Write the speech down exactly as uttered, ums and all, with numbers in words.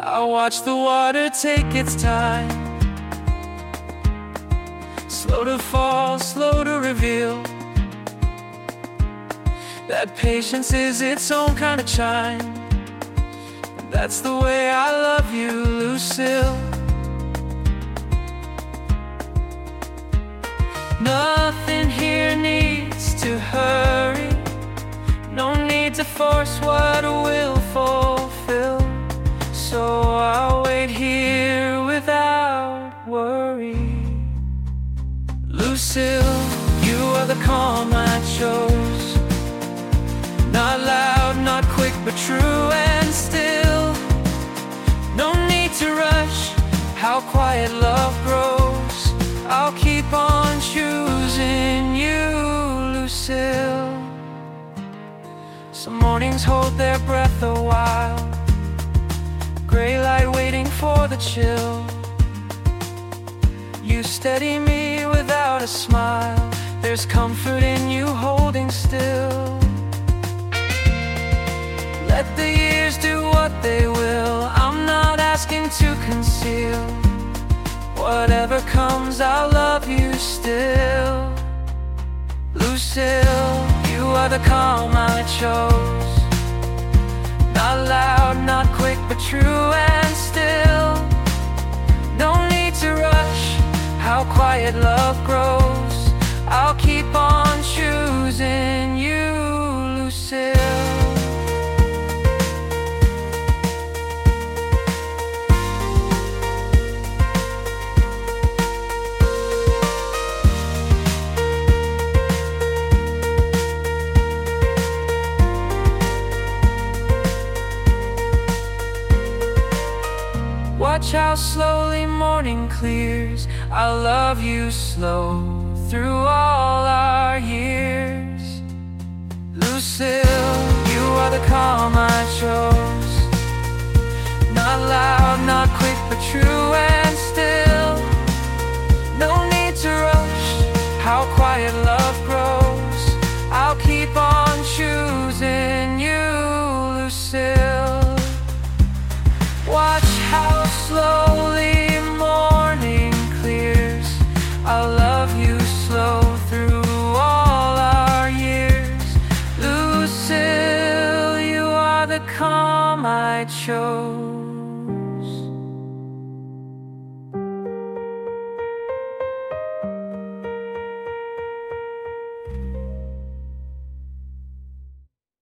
I watch the water take its time, slow to fall, slow to reveal. That patience is its own kind of chime. That's the way I love you, Lucille. Nothing here needs to hurry, no need to force what will fulfill. So I'll wait here without worry. Lucille, you are the calm I chose. Not loud, not quick, but true and still. No need to rush, how quiet love grows. I'll keep on choosing you, Lucille. Some mornings hold their breath a while, gray light waiting for the chill. You steady me without a smile, there's comfort in you holding still. Let the years do what they will, I'm not asking to conceal. Whatever comes, I'll love you still. Lucille, you are the calm I chose. Not loud, not quick, but true and still. No need to rush, how quiet love grows. I'll keep on choosing you, Lucille. Watch how slowly morning clears. I'll love you slow through all our years. Lucille, you are the calm I chose. Not loud, not quick, but true and still. No need to rush, how quiet love grows. I'll keep on choosing you, Lucille. Watch how slowly morning clears. I'll love you slow through all our years. Lucille, you are the calm I chose.